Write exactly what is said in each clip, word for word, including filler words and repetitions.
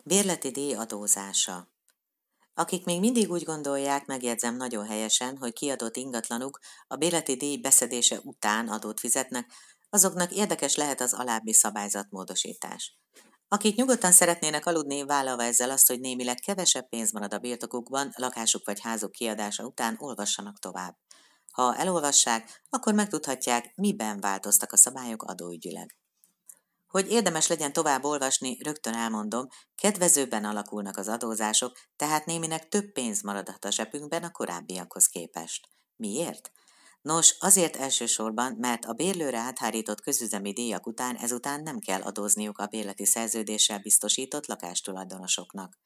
Bérleti díj adózása. Akik még mindig úgy gondolják, megjegyzem nagyon helyesen, hogy kiadott ingatlanuk a bérleti díj beszedése után adót fizetnek, azoknak érdekes lehet az alábbi szabályzatmódosítás. Akik nyugodtan szeretnének aludni, vállalva ezzel azt, hogy némileg kevesebb pénz marad a birtokukban, lakásuk vagy házuk kiadása után, olvassanak tovább. Ha elolvassák, akkor megtudhatják, miben változtak a szabályok adóügyileg. Hogy érdemes legyen tovább olvasni, rögtön elmondom, kedvezőbben alakulnak az adózások, tehát némileg több pénz maradhat a zsebünkben a korábbiakhoz képest. Miért? Nos, azért elsősorban, mert a bérlőre áthárított közüzemi díjak után ezután nem kell adózniuk a bérleti szerződéssel biztosított lakástulajdonosoknak.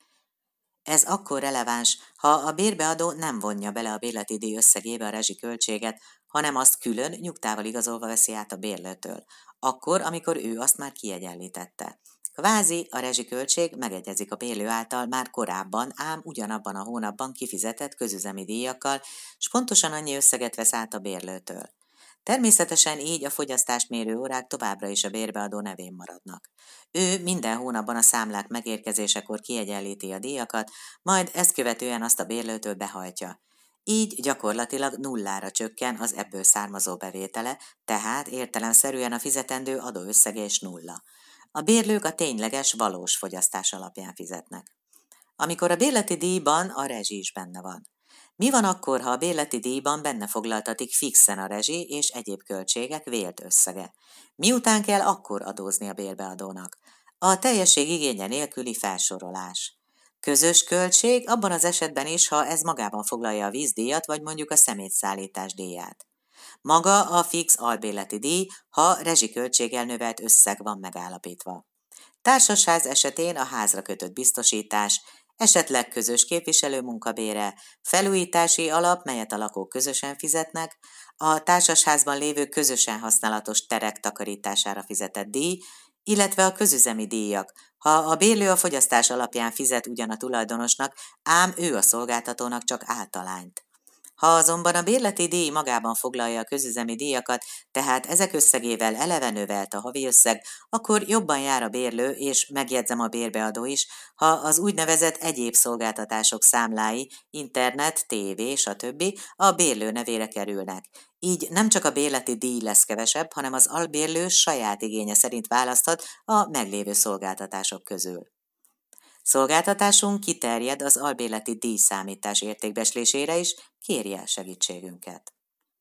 Ez akkor releváns, ha a bérbeadó nem vonja bele a bérleti díj összegébe a rezsiköltséget, hanem azt külön nyugtával igazolva veszi át a bérlőtől, akkor, amikor ő azt már kiegyenlítette. Kvázi a rezsiköltség megegyezik a bérlő által már korábban, ám ugyanabban a hónapban kifizetett közüzemi díjakkal, s pontosan annyi összeget vesz át a bérlőtől. Természetesen így a fogyasztást mérő órák továbbra is a bérbeadó nevén maradnak. Ő minden hónapban a számlák megérkezésekor kiegyenlíti a díjakat, majd ezt követően azt a bérlőtől behajtja. Így gyakorlatilag nullára csökken az ebből származó bevétele, tehát értelemszerűen a fizetendő adóösszege is nulla. A bérlők a tényleges, valós fogyasztás alapján fizetnek. Amikor a bérleti díjban a rezsi is benne van. Mi van akkor, ha a bérleti díjban benne foglaltatik fixen a rezsi és egyéb költségek vélt összege? Miután kell akkor adózni a bérbeadónak? A teljesség igénye nélküli felsorolás. Közös költség abban az esetben is, ha ez magában foglalja a vízdíjat, vagy mondjuk a szemétszállítás díját. Maga a fix albérleti díj, ha rezsiköltséggel növelt összeg van megállapítva. Társasház esetén a házra kötött biztosítás, esetleg közös képviselő munkabére, felújítási alap, melyet a lakók közösen fizetnek, a társasházban lévő közösen használatos terek takarítására fizetett díj, illetve a közüzemi díjak, ha a bérlő a fogyasztás alapján fizet ugyan a tulajdonosnak, ám ő a szolgáltatónak csak általányt. Ha azonban a bérleti díj magában foglalja a közüzemi díjakat, tehát ezek összegével eleve növelt a havi összeg, akkor jobban jár a bérlő, és megjegyzem a bérbeadó is, ha az úgynevezett egyéb szolgáltatások számlái, internet, tévé, stb. A bérlő nevére kerülnek. Így nem csak a bérleti díj lesz kevesebb, hanem az albérlő saját igénye szerint választhat a meglévő szolgáltatások közül. Szolgáltatásunk kiterjed az albérleti díjszámítás értékbeslésére is, kérje el segítségünket.